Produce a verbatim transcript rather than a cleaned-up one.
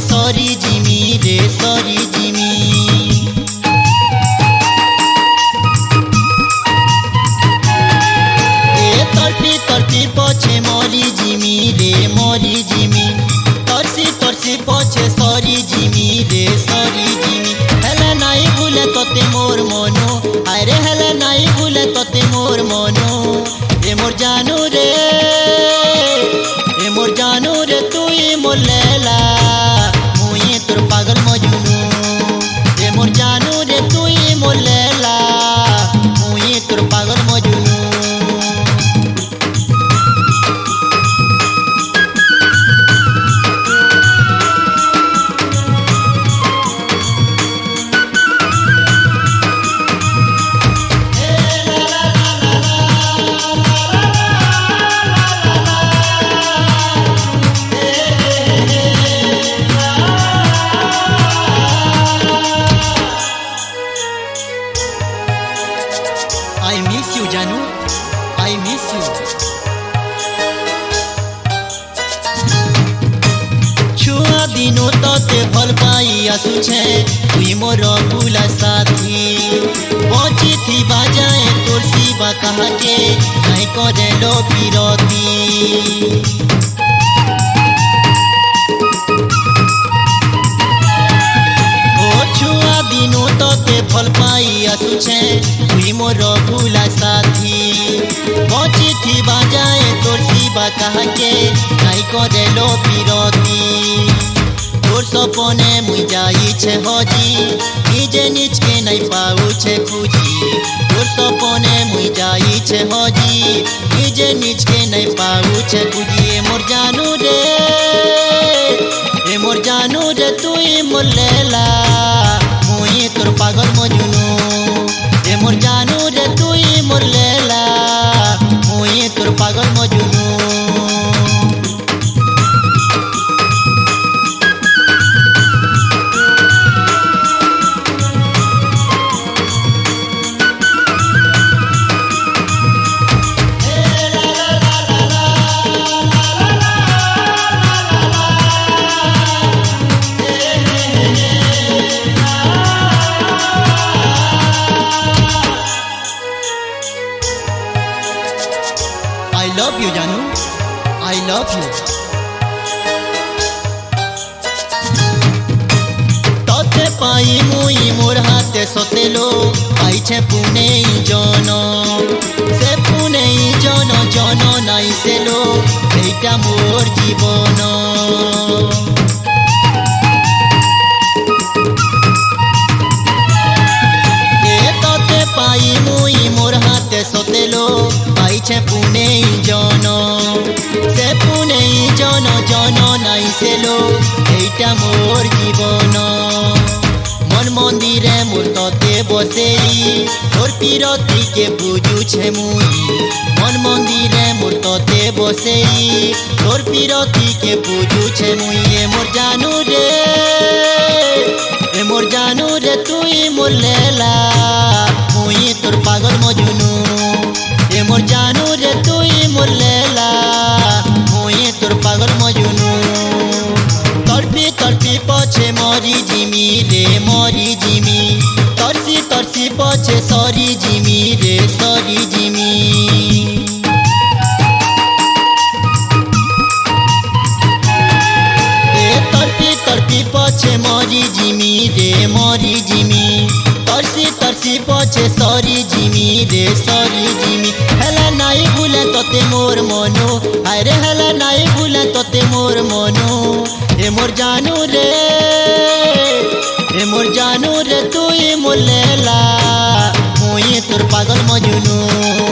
सरी जिमी रे सरी जिमी। ए तड़पी तड़पी पछे मरी जिमी रे मरी जिमी। तरसी तरसी पछे सरी जिमी रे सरी जिमी। हेले नाई भूले तोते मोर मनो अरे हेले नाई भूले तोते मोर मनो। ए मोर जानू रे ए मोर जानू रे तुई मोर लैला मुई तोर पागल मजनू। ए मोर जानू रे तुई मोर लैला मुई तोर पागल मजनू। I miss you जानू I miss you। छुआ दिनो तोते भल पाई आसुछे तुई मोर भूला साथी। बची थी बाजाए तोर सिवा कहा के नहीं करे लो पिरती। छुआ दिनो तोते भल पाई आसुछे तुई मोर भूला साथी। बची थी बाजाए तोर सिवा कहा के नहीं करे लो पिरती। तोर सपने मुई जाई छे हजी निजे निज के नहीं पाऊ छे खुजी। तोर सपने मुई जाई छे हजी निजे निज के नहीं पाऊ छे खुजी। ए मोर जानू रे ए मोर जानू रे तुई मोर लैला मुई तोर पागल मजनू। ए मोर जानू रे तुई मोर लैला मुई तोर पागल मजनू। I love you जानू I love you। तोते पाई मुई मोर हाथे सोतेलो आई छे पुने जन। से पुने जन जन नाई सेलो एटा मोर जीवन। पाई मुई मोर हाथे सोतेलो आई छे पुने जन। से पुने जन जन नाई सेलो एटा मोर जीवन। मन मंदिरे मोर तोते बसेई तोर पिरती के बुझू छे मुई। मन मंदिरे मोर तोते बसेई तोर पिरती के बुझू छे मुई। ए मोर जानू रे ए मोर जानू रे तुई मोर लैला मुई तोर पागल मजनू। ए मोर जानू रे तुई मोर लैला मुई तोर पागल मजनू। तड़पी तड़पी पछे मरी जिमी रे मरी जिमी। तरसी तरसी पछे सरी जिमी रे सरी जिमी। ए तड़पी तड़पी पछे मरी जिमी रे मरी जिमी। तरसी तरसी पछे सरी जिमी रे सरी जिमी। हेला नाई भूले तोते मोर मनो अरे हेला नाई भूले तोते मोर मनो। ए मोर जानू रे ए मोर जानू रे तुई मोर लैला मुई तोर पागल मजनू।